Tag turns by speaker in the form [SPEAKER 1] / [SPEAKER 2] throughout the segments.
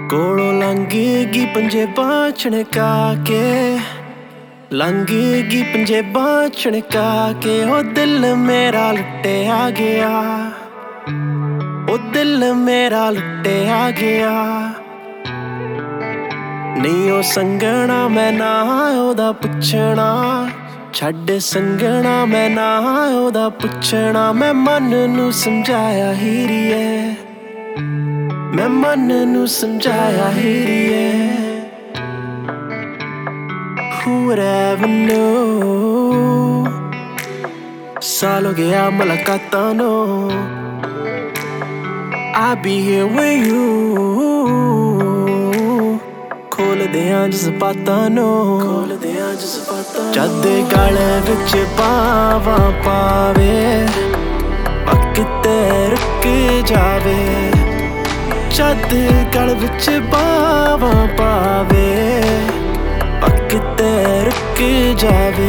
[SPEAKER 1] ਕੋਲੋਂ ਲੰਘੇਗੀ ਪੰਜੇਬਾਂ ਛਣਕਾ ਕੇ, ਲੰਘੇਗੀ ਪੰਜੇਬਾਂ ਛਣਕਾ ਕੇ। ਉਹ ਦਿਲ ਮੇਰਾ ਲੁੱਟਿਆ ਗਿਆ, ਉਹ ਦਿਲ ਮੇਰਾ ਲੁੱਟਿਆ ਗਿਆ। ਨਹੀਂ ਉਹ ਸੰਗਣਾ ਮੈਂ ਨਾ ਉਹਦਾ ਪੁੱਛਣਾ, ਛੱਡ ਸੰਗਣਾ ਮੈਂ ਨਾ ਉਹਦਾ ਪੁੱਛਣਾ। ਮੈਂ ਮਨ ਨੂੰ ਸਮਝਾਇਆ ਹੀਰੀਏ, ਮੈਂ ਮਨ ਨੂੰ ਸਮਝਾਇਆ ਹੀਰੀਏ। Who would ever know? ਸਾਲ ਹੋ ਗਿਆ ਮੁਲਾਕਾਤਾਂ ਨੂੰ, I'll be here with you। ਖੋਲਦੇ ਆਂ ਜਜ਼ਬਾਤਾਂ ਨੂੰ, ਖੋਲਦੇ ਆਂ ਜਜ਼ਬਾਤਾਂ। ਜਦ ਗਲ ਵਿੱਚ ਬਾਵਾਂ ਪਾਵੇ, ਕਿਤੇ ਰੁਕ ਜਾਵੇ। ਜਦ ਗਲ ਵਿੱਚ ਬਾਵਾਂ ਪਾਵੇ, ਕਿਤੇ ਰੁਕ ਜਾਵੇ।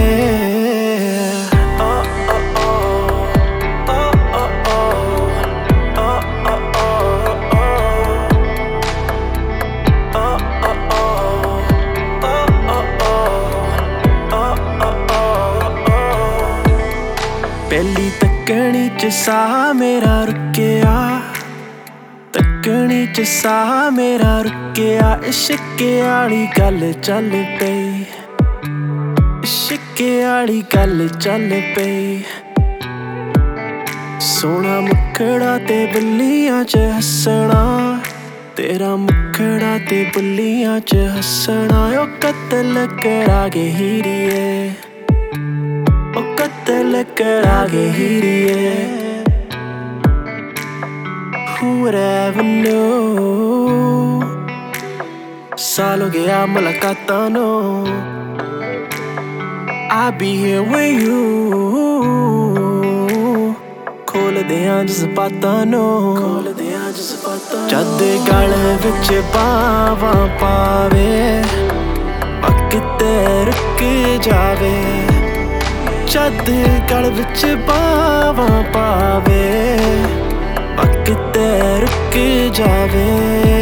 [SPEAKER 1] ਪਹਿਲੀ ਤੱਕਣੀ ਚ ਸਾਹ ਮੇਰਾ ਰੁਕਿਆ, ਤੱਕਣੀ ਚ ਸਾਹ ਮੇਰਾ ਰੁਕਿਆ। ਇਸ਼ਕੇ ਆਲੀ ਗੱਲ ਚੱਲ ਪਈ, ਇਸ਼ਕੇ ਆਲੀ ਗੱਲ ਚੱਲ ਪਈ। ਸੋਹਣਾ ਮੁਖੜਾ ਤੇ ਬੱਲੀਆਂ ਚ ਹੱਸਣਾ, ਤੇਰਾ ਮੁਖੜਾ ਤੇ ਬੱਲੀਆਂ ਚ ਹੱਸਣਾ। ਉਹ ਕਤਲ ਕਰਾ ਗਏ ਹੀਰੀਏ, ਉਹ ਕਤਲ ਕਰਾ ਗਏ ਹੀਰੀਏ। Who would ever know? ਸਾਲ ਹੋ ਗਿਆ ਮੁਲਾਕਾਤਾਂ ਨੂੰ, I'll be here with you। ਖੋਲਦੇ ਆਂ ਜਜ਼ਬਾਤਾਂ ਨੂੰ, ਖੋਲਦੇ ਆਂ ਜਜ਼ਬਾਤਾਂ। ਜਦ ਗਲ ਵਿੱਚ ਬਾਵਾਂ ਪਾਵੇ, ਕਿਤੇ ਰੁਕ ਜਾਵੇ। ਜਦ ਗਲ ਵਿੱਚ ਬਾਵਾਂ ਪਾਵੇ, ਕਿਤੇ ਰੁਕ ਜਾਵੇ।